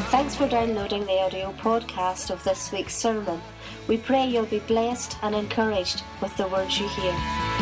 Thanks for downloading the audio podcast of this week's sermon. We pray you'll be blessed and encouraged with the words you hear.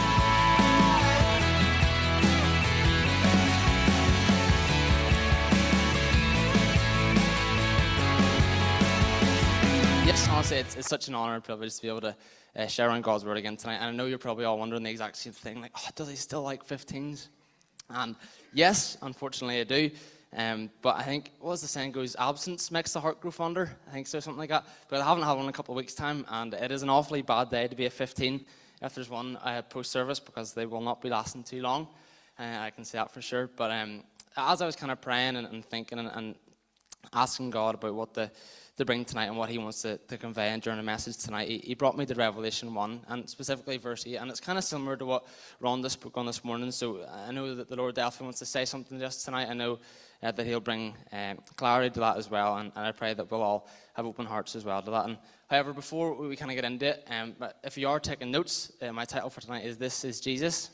Yes, honestly, it's such an honour and privilege to be able to share on God's Word again tonight. And I know you're probably all wondering the exact same thing, like, does he still like 15s? And yes, unfortunately I do. But I think, what was the saying goes, absence makes the heart grow fonder. I think so, something like that. But I haven't had one in a couple of weeks' time, and it is an awfully bad day to be a 15 if there's one post-service, because they will not be lasting too long. I can say that for sure. But as I was kind of praying and thinking and asking God about what to bring tonight and what he wants to convey and during the message tonight, he brought me to Revelation 1, and specifically verse 8, and it's kind of similar to what Rhonda spoke on this morning, so I know that the Lord definitely wants to say something to us tonight. I know that he'll bring clarity to that as well, and I pray that we'll all have open hearts as well to that. And however, before we kind of get into it, but if you are taking notes, my title for tonight is This is Jesus.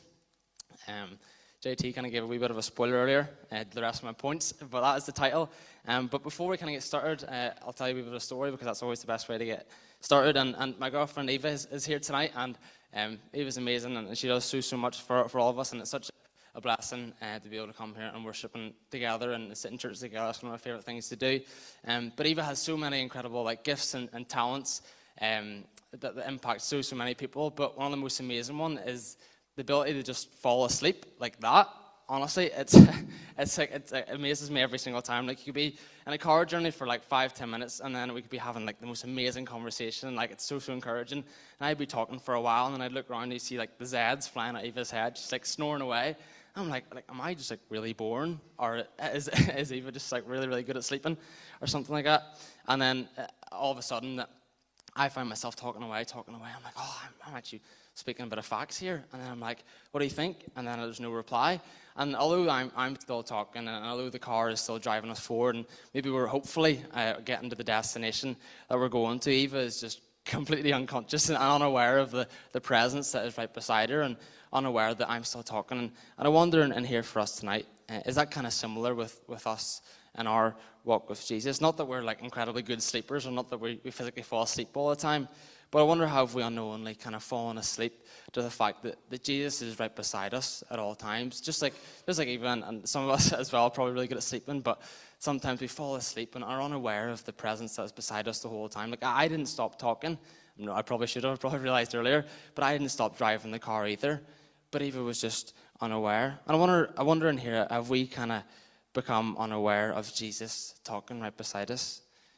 JT kind of gave a wee bit of a spoiler earlier to the rest of my points, but that is the title. But before we kind of get started, I'll tell you a wee bit of a story, because that's always the best way to get started. And my girlfriend Eva is here tonight, and Eva's amazing, and she does so much for all of us, and it's such a blessing to be able to come here and worship together and sit in church together. That's one of my favourite things to do. But Eva has so many incredible gifts and talents that impact so many people. But one of the most amazing one is the ability to just fall asleep like that. Honestly, it amazes me every single time. Like, you could be in a car journey for 5-10 minutes, and then we could be having the most amazing conversation. It's so encouraging. And I'd be talking for a while, and then I'd look around and you see the Zeds flying at Eva's head, just snoring away. I'm like, am I just really boring, or is Eva just really good at sleeping, or something like that? And then all of a sudden, I find myself talking away. I'm like, I'm actually speaking a bit of facts here. And then I'm like, what do you think? And then there's no reply. And although I'm still talking, and although the car is still driving us forward, and maybe we're hopefully getting to the destination that we're going to, Eva is just completely unconscious and unaware of the presence that is right beside her, and unaware that I'm still talking. And I wonder, and here for us tonight, is that kind of similar with us in our walk with Jesus? Not that we're incredibly good sleepers, or not that we physically fall asleep all the time, but I wonder how have we unknowingly kind of fallen asleep to the fact that Jesus is right beside us at all times. Just like even, and some of us as well are probably really good at sleeping, but sometimes we fall asleep and are unaware of the presence that's beside us the whole time. I didn't stop talking. No, I probably should have. I probably realized earlier, but I didn't stop driving the car either. But Eva was just unaware. And I wonder in here, have we kind of become unaware of Jesus talking right beside us?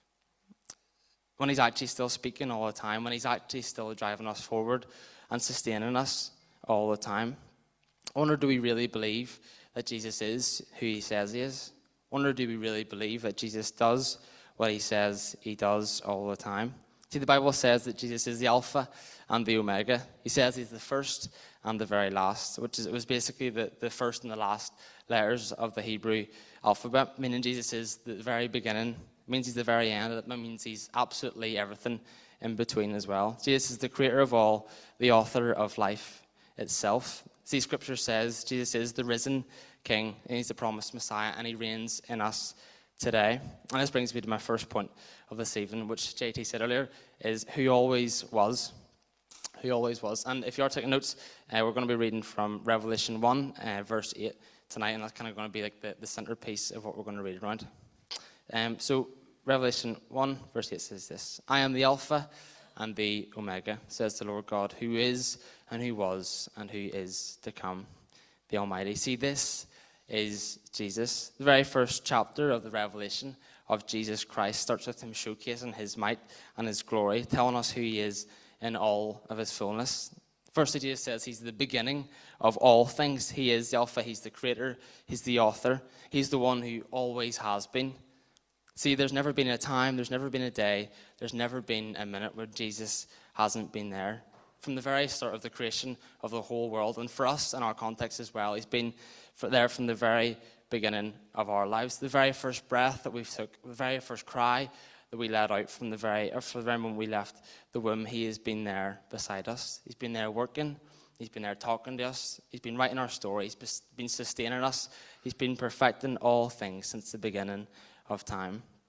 When he's actually still speaking all the time, when he's actually still driving us forward and sustaining us all the time. I wonder, do we really believe that Jesus is who he says he is? I wonder, do we really believe that Jesus does what he says he does all the time? See, the Bible says that Jesus is the Alpha and the Omega. He says he's the first and the very last, which was basically the first and the last letters of the Hebrew alphabet, meaning Jesus is the very beginning. It means he's the very end. It means he's absolutely everything in between as well. Jesus is the creator of all, the author of life itself. See, Scripture says Jesus is the risen King, and he's the promised Messiah, and he reigns in us today. And this brings me to my first point of this evening, which JT said earlier, is who always was. Who always was. And if you are taking notes, we're going to be reading from Revelation 1, verse 8 tonight, and that's kind of going to be the centerpiece of what we're going to read around. So Revelation 1, verse 8 says this: I am the Alpha and the Omega, says the Lord God, who is and who was and who is to come, the Almighty. See, this is Jesus. The very first chapter of the Revelation of Jesus Christ starts with him showcasing his might and his glory, telling us who he is in all of his fullness. Firstly, Jesus says he's the beginning of all things. He is the Alpha, he's the creator, he's the author. He's the one who always has been. See, there's never been a time, there's never been a day, there's never been a minute where Jesus hasn't been there. From the very start of the creation of the whole world, and for us in our context as well, he's been there from the very beginning of our lives. The very first breath that we took, the very first cry that we let out from the very moment we left the womb, he has been there beside us. He's been there working. He's been there talking to us. He's been writing our story. He's been sustaining us. He's been perfecting all things since the beginning of time.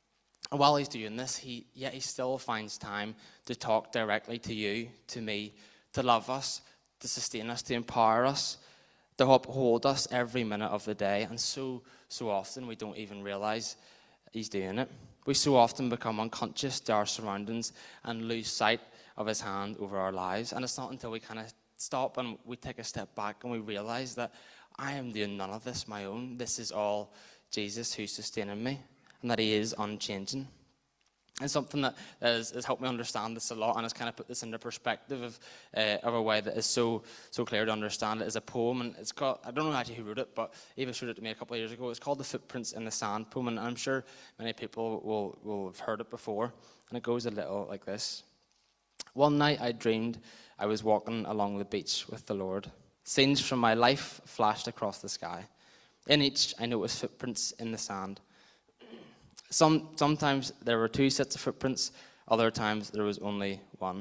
And while he's doing this, he still finds time to talk directly to you, to me, to love us, to sustain us, to empower us, to uphold us every minute of the day. And so often we don't even realize he's doing it. We so often become unconscious to our surroundings and lose sight of his hand over our lives. And it's not until we kind of stop and we take a step back and we realize that I am doing none of this my own. This is all Jesus who's sustaining me, and that he is unchanging. And something that has helped me understand this a lot, and has kind of put this into perspective of a way that is so clear to understand it, is a poem. And it's got, I don't know actually who wrote it, but Eva showed it to me a couple of years ago. It's called The Footprints in the Sand poem, and I'm sure many people will have heard it before. And it goes a little like this. One night I dreamed I was walking along the beach with the Lord. Scenes from my life flashed across the sky. In each, I noticed footprints in the sand. Sometimes there were 2 sets of footprints, other times there was only one.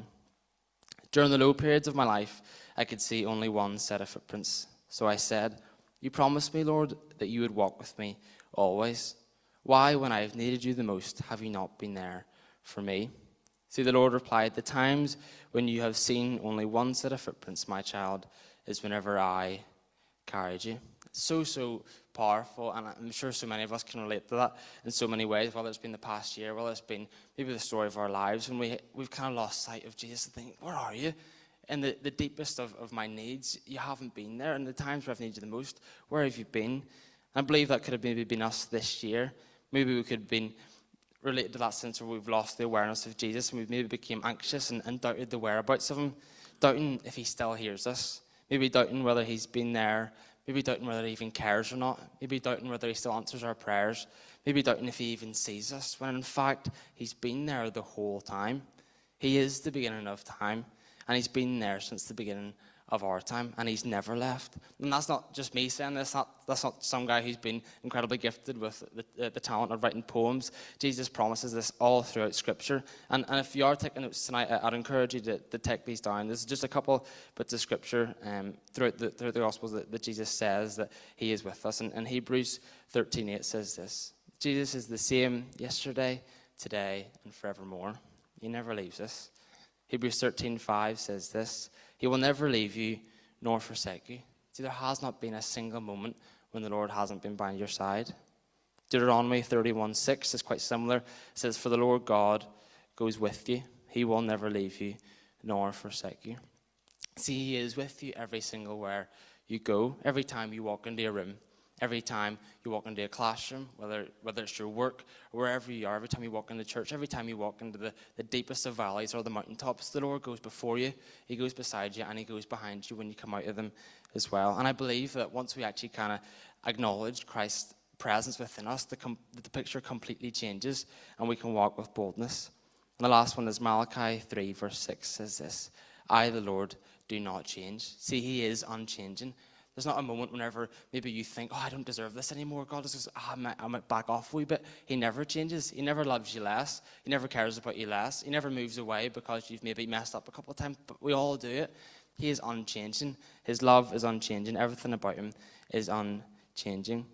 During the low periods of my life, I could see only one set of footprints. So I said, "You promised me, Lord, that you would walk with me always. Why, when I have needed you the most, have you not been there for me?" See, the Lord replied, "The times when you have seen only one set of footprints, my child, is whenever I carried you." It's so powerful, and I'm sure so many of us can relate to that in so many ways, whether it's been the past year, whether it's been maybe the story of our lives, when we've kind of lost sight of Jesus and think, where are you? In the deepest of my needs, you haven't been there. And the times where I've needed you the most, where have you been? And I believe that could have maybe been us this year. Maybe we could have been related to that sense where we've lost the awareness of Jesus, and we maybe became anxious and doubted the whereabouts of him, doubting if he still hears us, maybe doubting whether he's been there, maybe doubting whether he even cares or not, maybe doubting whether he still answers our prayers, maybe doubting if he even sees us, when in fact he's been there the whole time. He is the beginning of time, and he's been there since the beginning of our time, and he's never left. And that's not just me saying this, that's not some guy who's been incredibly gifted with the talent of writing poems. Jesus promises this all throughout Scripture. And if you are taking notes tonight, I'd encourage you to take these down. There's just a couple bits of Scripture throughout the Gospels that Jesus says that he is with us. And Hebrews 13:8 says this: Jesus is the same yesterday, today, and forevermore. He never leaves us. Hebrews 13:5 says this: He will never leave you nor forsake you. See, there has not been a single moment when the Lord hasn't been by your side. Deuteronomy 31:6 is quite similar. It says, "For the Lord God goes with you. He will never leave you nor forsake you." See, he is with you every single where you go, every time you walk into a room, every time you walk into a classroom, whether it's your work or wherever you are, every time you walk into church, every time you walk into the deepest of valleys or the mountaintops, the Lord goes before you, he goes beside you, and he goes behind you when you come out of them as well. And I believe that once we actually kind of acknowledge Christ's presence within us, the picture completely changes, and we can walk with boldness. And the last one is Malachi 3:6 says this: "I, the Lord, do not change." See, he is unchanging. There's not a moment whenever maybe you think, I don't deserve this anymore. God just goes, I might back off a wee bit. He never changes. He never loves you less. He never cares about you less. He never moves away because you've maybe messed up a couple of times, but we all do it. He is unchanging. His love is unchanging. Everything about him is unchanging.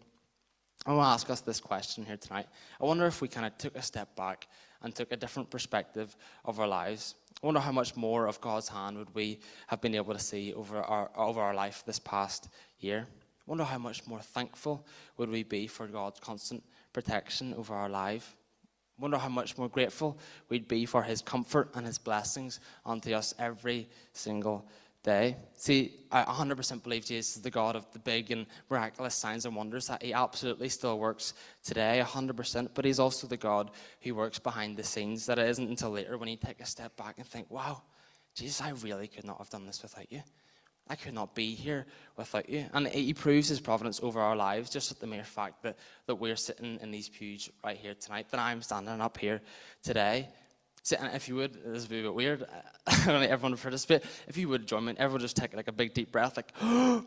I want to ask us this question here tonight. I wonder if we kind of took a step back and took a different perspective of our lives. I wonder how much more of God's hand would we have been able to see over our life this past year. I wonder how much more thankful would we be for God's constant protection over our life. I wonder how much more grateful we'd be for his comfort and his blessings onto us every single day. See, I 100% believe Jesus is the God of the big and miraculous signs and wonders, that he absolutely still works today, 100%, but he's also the God who works behind the scenes, that it isn't until later when you take a step back and think, wow, Jesus, I really could not have done this without you. I could not be here without you. And he proves his providence over our lives just with the mere fact that we're sitting in these pews right here tonight, that I'm standing up here today. So, and if you would, this would be a bit weird, I don't think everyone would participate. If you would join me, everyone just take like a big deep breath, like, and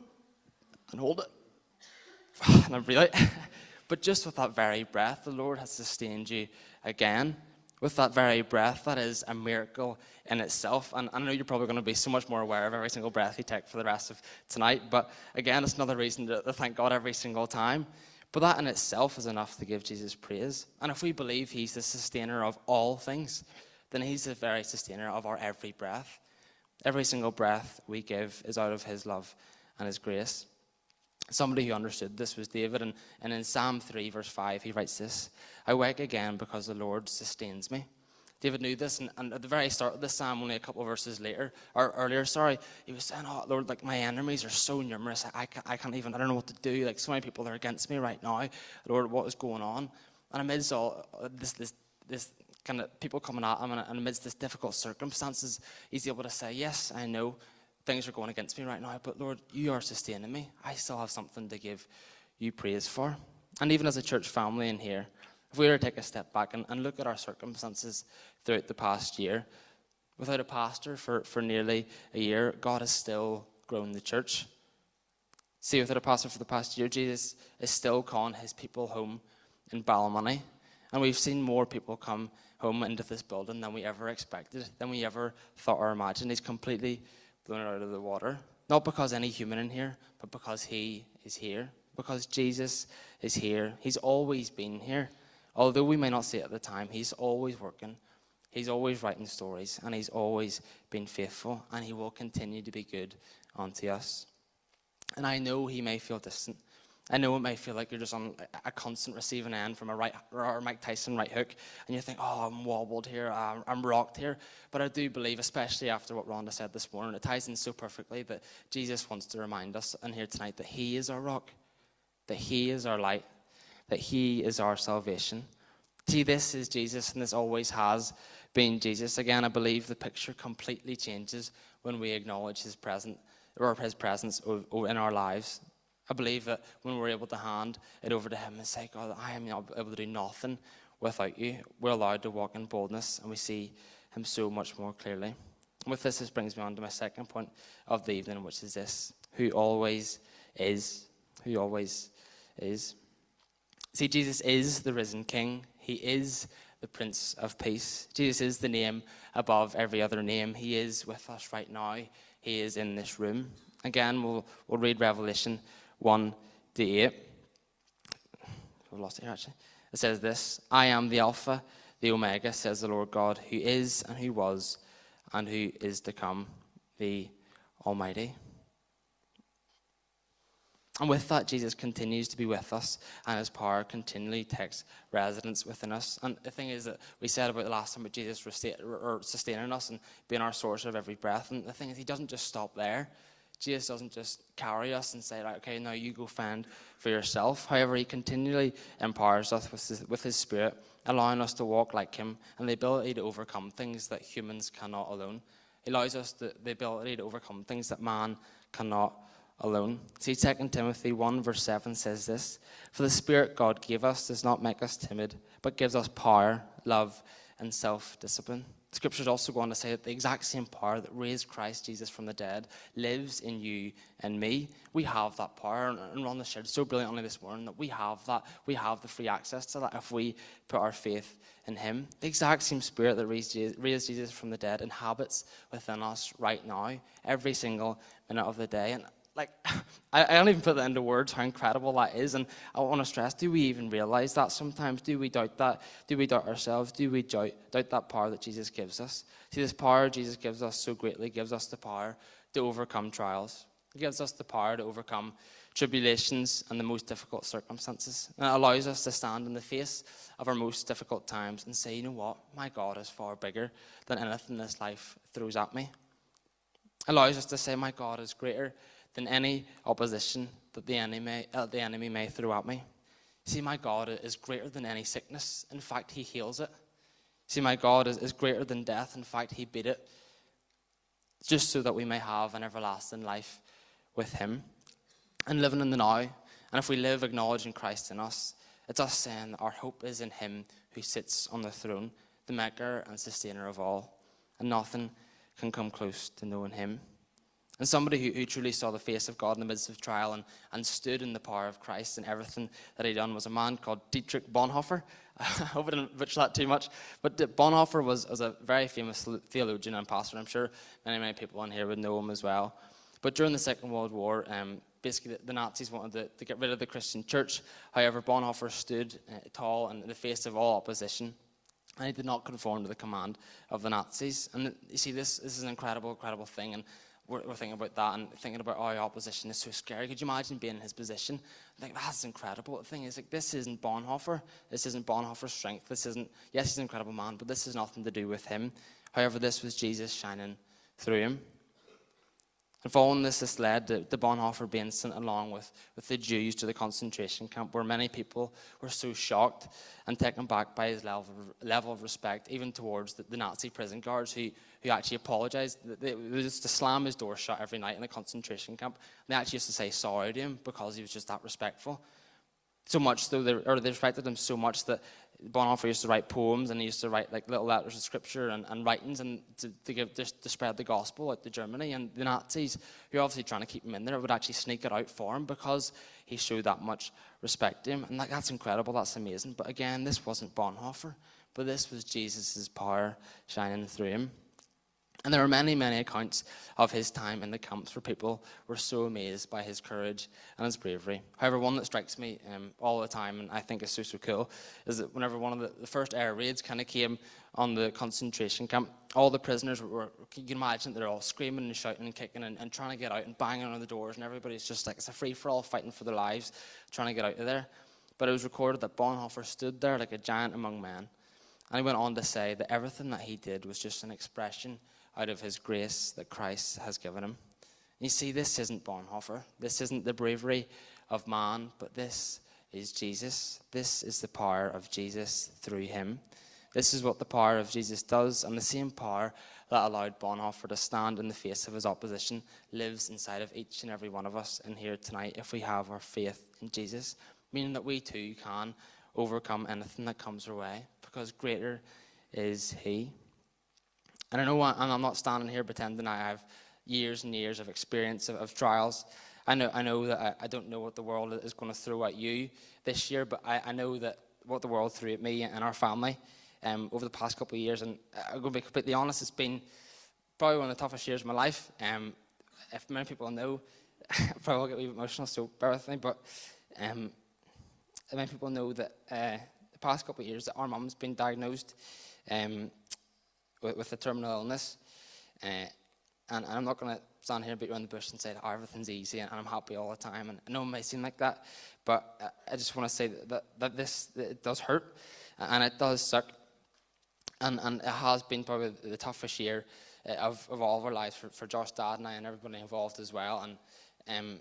hold it, and then breathe out. But just with that very breath, the Lord has sustained you again. With that very breath, that is a miracle in itself. And I know you're probably going to be so much more aware of every single breath you take for the rest of tonight. But again, it's another reason to thank God every single time. But that in itself is enough to give Jesus praise. And if we believe he's the sustainer of all things, then he's the very sustainer of our every breath. Every single breath we give is out of his love and his grace. Somebody who understood this was David, and in Psalm 3, verse 5, he writes this: I wake again because the Lord sustains me. David knew this, and at the very start of this psalm, only a couple of verses earlier, he was saying, oh, Lord, like my enemies are so numerous, I don't know what to do. Like so many people are against me right now. Lord, what is going on? And amidst all this kind of people coming at him, and amidst this difficult circumstances, he's able to say, yes, I know things are going against me right now, but Lord, you are sustaining me. I still have something to give you praise for. And even as a church family in here, if we were to take a step back and look at our circumstances throughout the past year, without a pastor for nearly a year, God has still grown the church. See, without a pastor for the past year, Jesus is still calling his people home in Ballymoney. And we've seen more people come home into this building than we ever expected, than we ever thought or imagined. He's completely blown it out of the water. Not because any human in here, but because he is here. Because Jesus is here. He's always been here. Although we may not see it at the time, he's always working. He's always writing stories, and he's always been faithful, and he will continue to be good unto us. And I know he may feel distant. I know it may feel like you're just on a constant receiving end from a Mike Tyson right hook, and you think, oh, I'm wobbled here, I'm rocked here. But I do believe, especially after what Rhonda said this morning, it ties in so perfectly that Jesus wants to remind us in here tonight that he is our rock, that he is our light, that he is our salvation. See, this is Jesus, and this always has been Jesus. Again, I believe the picture completely changes when we acknowledge his presence in our lives. I believe that when we're able to hand it over to him and say, God, I am not able to do nothing without you, we're allowed to walk in boldness, and we see him so much more clearly. And with this brings me on to my second point of the evening, which is this: who always is. Who always is. See, Jesus is the risen King. He is the Prince of Peace. Jesus is the name above every other name. He is with us right now. He is in this room. Again, we'll read Revelation 1-8. I've lost it here, actually. It says this: I am the Alpha, the Omega, says the Lord God, who is and who was and who is to come, the Almighty. And with that, Jesus continues to be with us, and his power continually takes residence within us. And the thing is that we said about the last time about Jesus sustaining us and being our source of every breath. And the thing is, he doesn't just stop there. Jesus doesn't just carry us and say, right, okay, now you go fend for yourself. However, he continually empowers us with his Spirit, allowing us to walk like him and the ability to overcome things that humans cannot alone. He allows us the ability to overcome things that man cannot alone. See, 2 Timothy 1 verse 7 says this: for the Spirit God gave us does not make us timid, but gives us power, love, and self-discipline. Scriptures also go on to say that the exact same power that raised Christ Jesus from the dead lives in you and me. We have that power, and Rhonda shared so brilliantly this morning that we have that. We have the free access to that if we put our faith in him. The exact same Spirit that raised Jesus from the dead inhabits within us right now, every single minute of the day. And I don't even put that into words, how incredible that is. And I want to stress, do we even realize that sometimes? Do we doubt that? Do we doubt ourselves? Do we doubt that power that Jesus gives us? See, this power Jesus gives us so greatly gives us the power to overcome trials. It gives us the power to overcome tribulations and the most difficult circumstances. And it allows us to stand in the face of our most difficult times and say, you know what? My God is far bigger than anything this life throws at me. It allows us to say, my God is greater than any opposition that the enemy may throw at me. See, my God is greater than any sickness. In fact, he heals it. See, my God is greater than death. In fact, he beat it, just so that we may have an everlasting life with him and living in the now. And if we live acknowledging Christ in us, it's us saying that our hope is in him who sits on the throne, the maker and sustainer of all. And nothing can come close to knowing him. And somebody who truly saw the face of God in the midst of trial and stood in the power of Christ and everything that he'd done was a man called Dietrich Bonhoeffer. I hope I didn't butcher that too much. But Bonhoeffer was a very famous theologian and pastor. I'm sure many people on here would know him as well. But during the Second World War, basically the Nazis wanted to get rid of the Christian church. However, Bonhoeffer stood tall in the face of all opposition, and he did not conform to the command of the Nazis. And you see, this is an incredible thing, and we're thinking about that and thinking about how opposition is so scary. Could you imagine being in his position? Like, that's incredible. The thing is, like, this isn't Bonhoeffer. This isn't Bonhoeffer's strength. This isn't, yes, he's an incredible man, but this has nothing to do with him. However, this was Jesus shining through him. And following this led to Bonhoeffer being sent along with the Jews to the concentration camp, where many people were so shocked and taken back by his level of respect, even towards the Nazi prison guards who actually apologized. They used to slam his door shut every night in the concentration camp. They actually used to say sorry to him because he was just that respectful. So much, though, they respected him so much that Bonhoeffer used to write poems, and he used to write like little letters of scripture and writings, and to spread the gospel out to Germany. And the Nazis, who were obviously trying to keep him in there, would actually sneak it out for him because he showed that much respect to him. And that's incredible. That's amazing. But again, this wasn't Bonhoeffer, but this was Jesus' power shining through him. And there are many accounts of his time in the camps where people were so amazed by his courage and his bravery. However, one that strikes me all the time, and I think is so cool, is that whenever one of the first air raids kind of came on the concentration camp, all the prisoners were, you can imagine, they're all screaming and shouting and kicking and trying to get out and banging on the doors, and everybody's just like, it's a free-for-all, fighting for their lives, trying to get out of there. But it was recorded that Bonhoeffer stood there like a giant among men. And he went on to say that everything that he did was just an expression out of his grace that Christ has given him. You see, this isn't Bonhoeffer. This isn't the bravery of man, but this is Jesus. This is the power of Jesus through him. This is what the power of Jesus does, and the same power that allowed Bonhoeffer to stand in the face of his opposition lives inside of each and every one of us in here tonight if we have our faith in Jesus, meaning that we too can overcome anything that comes our way, because greater is he. And I know, and I'm not standing here pretending I have years and years of experience of trials. I know that I don't know what the world is going to throw at you this year, but I know that what the world threw at me and our family over the past couple of years. And I'm going to be completely honest, it's been probably one of the toughest years of my life. If many people know, I probably will get a wee bit emotional, so bear with me. But many people know that the past couple of years that our mum's been diagnosed with a terminal illness, and I'm not going to stand here and beat around the bush and say that everything's easy and I'm happy all the time, and I know it may seem like that, but I just want to say that this, it does hurt, and it does suck, and it has been probably the toughest year of all of our lives for Josh, Dad, and I, and everybody involved as well, and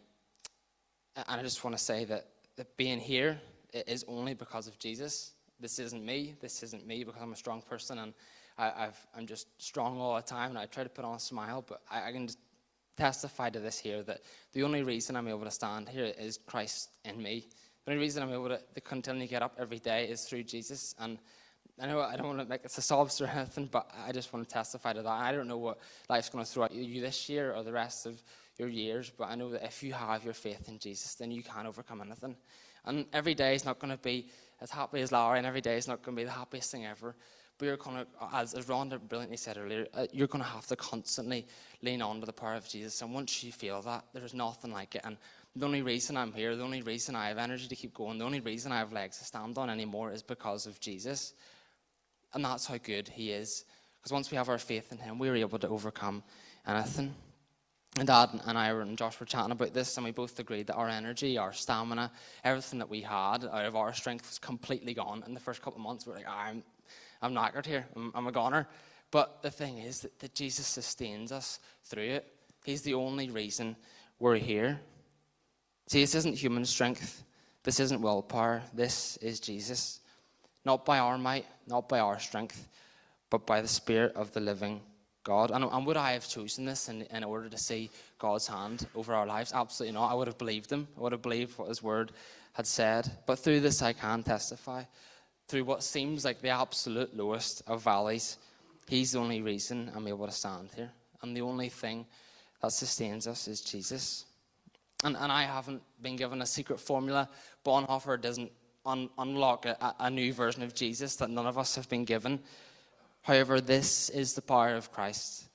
I just want to say that being here is only because of Jesus. This isn't me because I'm a strong person, and I'm just strong all the time, and I try to put on a smile, but I can just testify to this here, that the only reason I'm able to stand here is Christ in me. The only reason I'm able to continue to get up every day is through Jesus. And I know I don't want to make it a sob story or anything, but I just want to testify to that. I don't know what life's going to throw at you this year or the rest of your years, but I know that if you have your faith in Jesus, then you can overcome anything. And every day is not going to be as happy as Larry, and every day is not going to be the happiest thing ever. But you're going to, as Rhonda brilliantly said earlier, you're going to have to constantly lean on to the power of Jesus. And once you feel that, there's nothing like it. And the only reason I'm here, the only reason I have energy to keep going, the only reason I have legs to stand on anymore is because of Jesus. And that's how good he is. Because once we have our faith in him, we're able to overcome anything. And Dad and I and Josh were chatting about this, and we both agreed that our energy, our stamina, everything that we had out of our strength was completely gone. In the first couple of months, we were like, I'm knackered here. I'm a goner. But the thing is that Jesus sustains us through it. He's the only reason we're here. See, this isn't human strength. This isn't willpower. This is Jesus. Not by our might, not by our strength, but by the Spirit of the living God. And would I have chosen this in order to see God's hand over our lives? Absolutely not. I would have believed him. I would have believed what his word had said. But through this I can testify. Through what seems like the absolute lowest of valleys, he's the only reason I'm able to stand here. And the only thing that sustains us is Jesus. And I haven't been given a secret formula. Bonhoeffer doesn't unlock a new version of Jesus that none of us have been given. However, this is the power of Christ.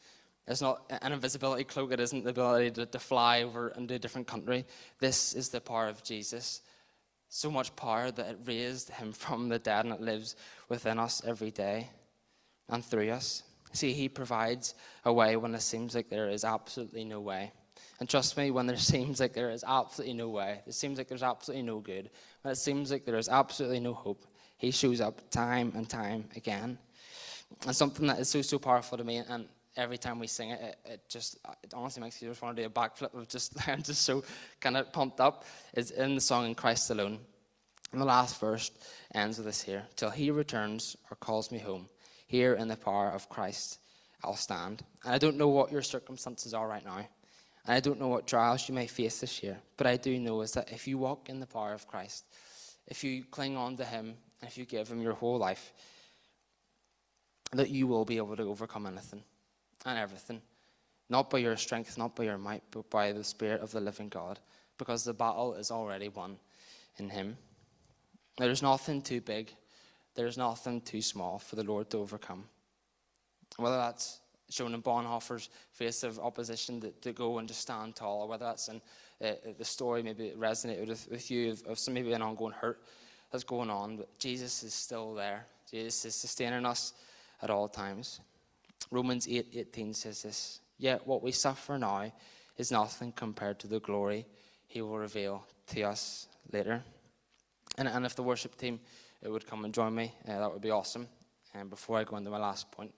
It's not an invisibility cloak. It isn't the ability to fly over into a different country. This is the power of Jesus. So much power that it raised him from the dead, and it lives within us every day and through us. See, he provides a way when it seems like there is absolutely no way. And trust me, when there seems like there is absolutely no way, it seems like there's absolutely no good, when it seems like there is absolutely no hope, he shows up time and time again. And something that is so powerful to me, and every time we sing it, it honestly makes you just want to do a backflip of I'm just so kind of pumped up, is in the song In Christ Alone. And the last verse ends with this here: till he returns or calls me home, here in the power of Christ I'll stand. And I don't know what your circumstances are right now, and I don't know what trials you may face this year, but I do know is that if you walk in the power of Christ, if you cling on to him, and if you give him your whole life, that you will be able to overcome anything and everything. Not by your strength, not by your might, but by the Spirit of the living God, because the battle is already won in him. There's nothing too big, there's nothing too small for the Lord to overcome. Whether that's shown in Bonhoeffer's face of opposition to go and just stand tall, or whether that's in the story maybe it resonated with you of some maybe an ongoing hurt that's going on, but Jesus is still there. Jesus is sustaining us at all times. Romans 8:18 says this: yet what we suffer now is nothing compared to the glory he will reveal to us later. And if the worship team would come and join me, that would be awesome. And before I go into my last point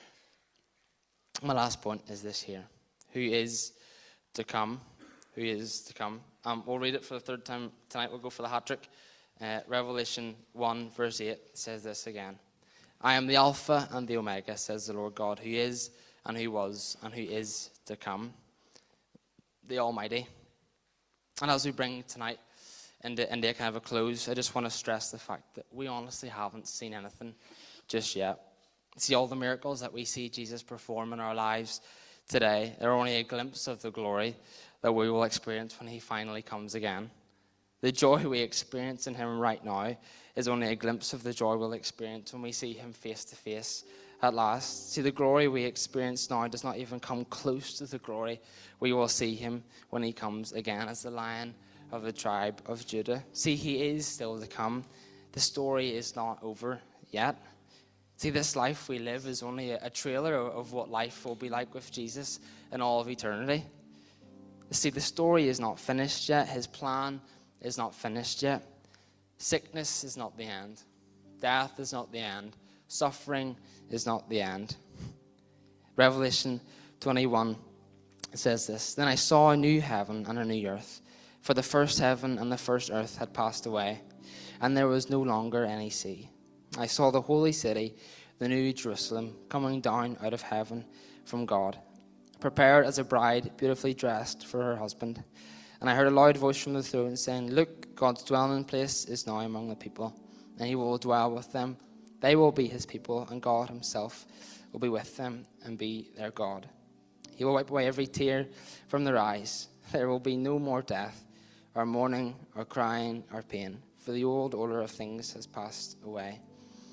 is this here: who is to come? Who is to come? We'll read it for the third time tonight. We'll go for the hat trick. Revelation 1 verse 8 says this again: I am the Alpha and the Omega, says the Lord God, who is and who was and who is to come, the Almighty. And as we bring tonight into kind of a close, I just want to stress the fact that we honestly haven't seen anything just yet. See, all the miracles that we see Jesus perform in our lives today, they're only a glimpse of the glory that we will experience when he finally comes again. The joy we experience in him right now is only a glimpse of the joy we'll experience when we see him face to face at last. See, the glory we experience now does not even come close to the glory we will see him when he comes again as the Lion of the tribe of Judah. See, he is still to come. The story is not over yet. See, this life we live is only a trailer of what life will be like with Jesus in all of eternity. See, the story is not finished yet. His plan is not finished yet. Sickness is not the end. Death is not the end. Suffering is not the end. Revelation 21 says this: then I saw a new heaven and a new earth, for the first heaven and the first earth had passed away, and there was no longer any sea. I saw the holy city, the new Jerusalem, coming down out of heaven from God, prepared as a bride beautifully dressed for her husband. And I heard a loud voice from the throne saying, look, God's dwelling place is now among the people, and he will dwell with them. They will be his people, and God himself will be with them and be their God. He will wipe away every tear from their eyes. There will be no more death, or mourning, or crying, or pain, for the old order of things has passed away.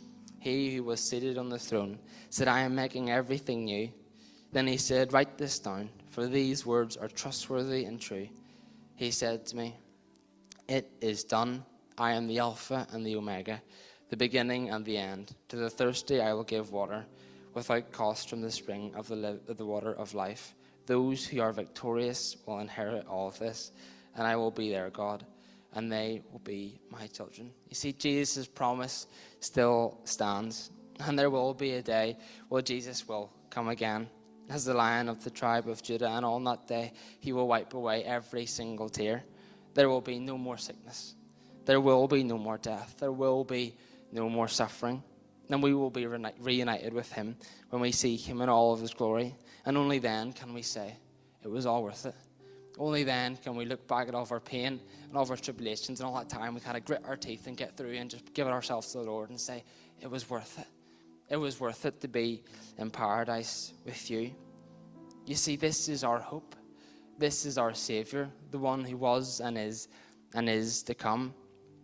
He who was seated on the throne said, I am making everything new. Then he said, write this down, for these words are trustworthy and true. He said to me, it is done. I am the Alpha and the Omega, the beginning and the end. To the thirsty I will give water without cost from the spring of the water of life. Those who are victorious will inherit all of this, and I will be their God, and they will be my children. You see, Jesus' promise still stands, and there will be a day where Jesus will come again as the Lion of the tribe of Judah, and on that day he will wipe away every single tear. There will be no more sickness. There will be no more death. There will be no more suffering. And we will be reunited with him when we see him in all of his glory. And only then can we say, it was all worth it. Only then can we look back at all of our pain and all of our tribulations and all that time we kind of grit our teeth and get through and just give it ourselves to the Lord and say, it was worth it. It was worth it to be in paradise with you. You see, this is our hope. This is our Savior, the one who was and is to come.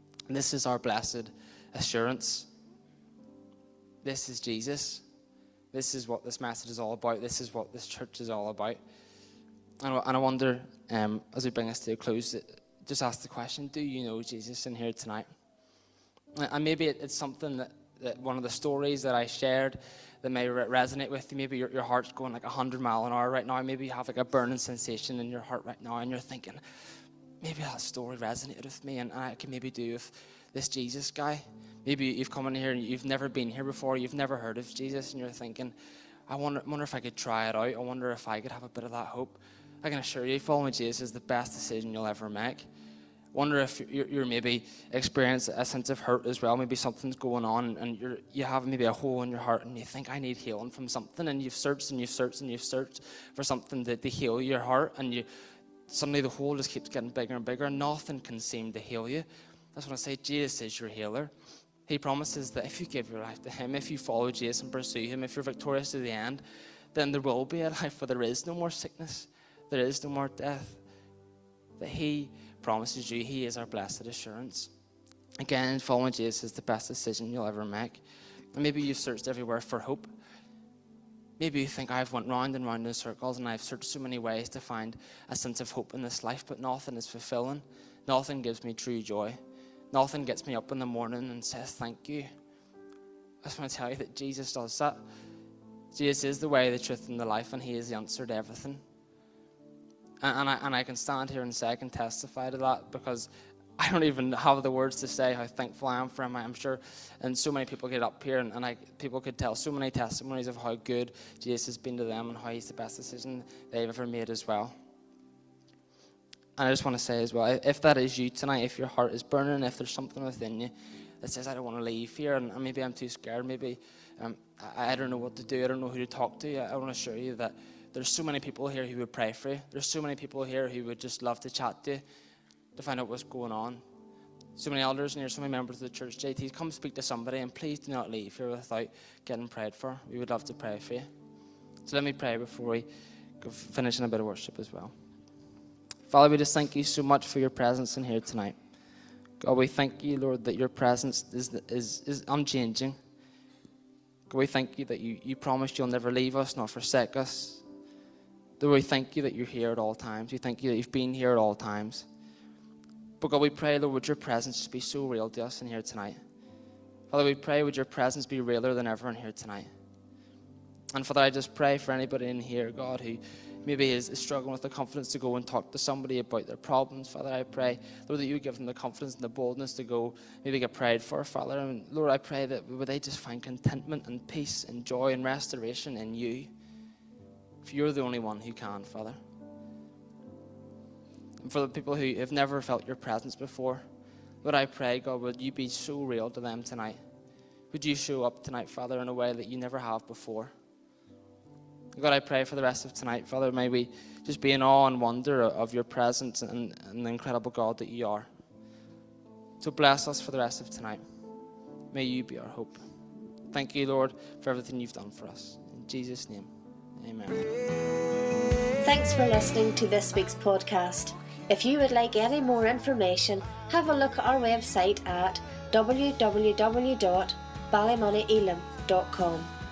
This is our blessed assurance. This is Jesus. This is what this message is all about. This is what this church is all about. And I wonder, as we bring us to a close, just ask the question, do you know Jesus in here tonight? And maybe it's something that one of the stories that I shared that may resonate with you. Maybe your heart's going like 100 miles an hour right now. Maybe you have like a burning sensation in your heart right now, and you're thinking, maybe that story resonated with me, and I can maybe do with this Jesus guy. Maybe you've come in here and you've never been here before. You've never heard of Jesus, and you're thinking, I wonder if I could try it out. I wonder if I could have a bit of that hope. I can assure you, following Jesus is the best decision you'll ever make. Wonder if you're maybe experiencing a sense of hurt as well. Maybe something's going on, and you have maybe a hole in your heart, and you think, I need healing from something, and you've searched and you've searched and you've searched for something to heal your heart, and suddenly the hole just keeps getting bigger and bigger, and nothing can seem to heal you. That's what I say. Jesus is your healer. He promises that if you give your life to him, if you follow Jesus and pursue him, if you're victorious to the end, then there will be a life where there is no more sickness, there is no more death. That he promises you, he is our blessed assurance. Again, following Jesus is the best decision you'll ever make. And maybe you've searched everywhere for hope. Maybe you think, I've went round and round in circles, and I've searched so many ways to find a sense of hope in this life, but nothing is fulfilling. Nothing gives me true joy. Nothing gets me up in the morning and says, thank you. I just want to tell you that Jesus does that. Jesus is the way, the truth, and the life, and he is the answer to everything. And I can stand here and say, I can testify to that, because I don't even have the words to say how thankful I am for him. I'm sure, and so many people get up here, and people could tell so many testimonies of how good Jesus has been to them and how he's the best decision they've ever made as well. And I just want to say as well, if that is you tonight, if your heart is burning, if there's something within you that says, I don't want to leave here, and maybe I'm too scared, maybe I don't know what to do, I don't know who to talk to, I want to assure you that there's so many people here who would pray for you. There's so many people here who would just love to chat to you, to find out what's going on. So many elders in here, so many members of the church. JT, come speak to somebody, and please do not leave here without getting prayed for. We would love to pray for you. So let me pray before we finish in a bit of worship as well. Father, we just thank you so much for your presence in here tonight. God, we thank you, Lord, that your presence is unchanging. God, we thank you that you promised you'll never leave us nor forsake us. Lord, we thank you that you're here at all times. We thank you that you've been here at all times. But God, we pray, Lord, would your presence just be so real to us in here tonight. Father, we pray, would your presence be realer than ever in here tonight. And Father, I just pray for anybody in here, God, who maybe is struggling with the confidence to go and talk to somebody about their problems. Father, I pray, Lord, that you give them the confidence and the boldness to go maybe get prayed for, Father. And Lord, I pray that would they just find contentment and peace and joy and restoration in you. If you're the only one who can, Father. And for the people who have never felt your presence before, Lord, I pray, God, would you be so real to them tonight? Would you show up tonight, Father, in a way that you never have before? God, I pray for the rest of tonight, Father, may we just be in awe and wonder of your presence and the incredible God that you are. So bless us for the rest of tonight. May you be our hope. Thank you, Lord, for everything you've done for us. In Jesus' name, amen. Thanks for listening to this week's podcast. If you would like any more information, have a look at our website at www.ballymoney.elim.com.